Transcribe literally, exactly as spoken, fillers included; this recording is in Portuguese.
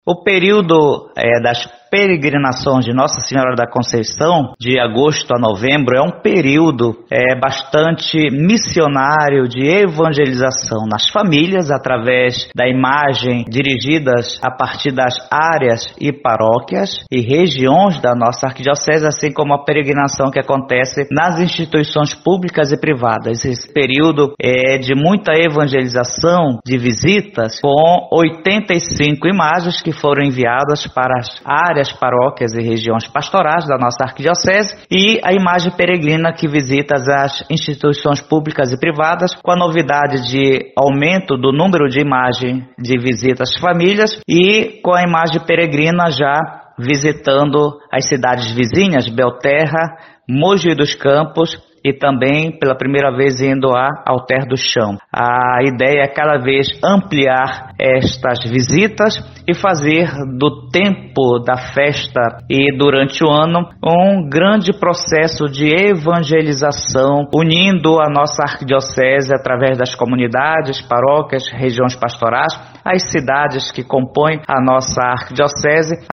O período é, das peregrinações de Nossa Senhora da Conceição, de agosto a novembro, é um período é, bastante missionário de evangelização nas famílias, através da imagem dirigidas a partir das áreas e paróquias e regiões da nossa arquidiocese, assim como a peregrinação que acontece nas instituições públicas e privadas. Esse período é de muita evangelização, de visitas, com oitenta e cinco imagens que foram enviadas para as áreas, paróquias e regiões pastorais da nossa arquidiocese, e a imagem peregrina que visita as instituições públicas e privadas, com a novidade de aumento do número de imagem de visitas às famílias e com a imagem peregrina já visitando as cidades vizinhas, Belterra, Mogi dos Campos, e também pela primeira vez indo a Alter do Chão. A ideia é cada vez ampliar estas visitas e fazer do tempo da festa e durante o ano um grande processo de evangelização, unindo a nossa arquidiocese através das comunidades, paróquias, regiões pastorais, as cidades que compõem a nossa arquidiocese,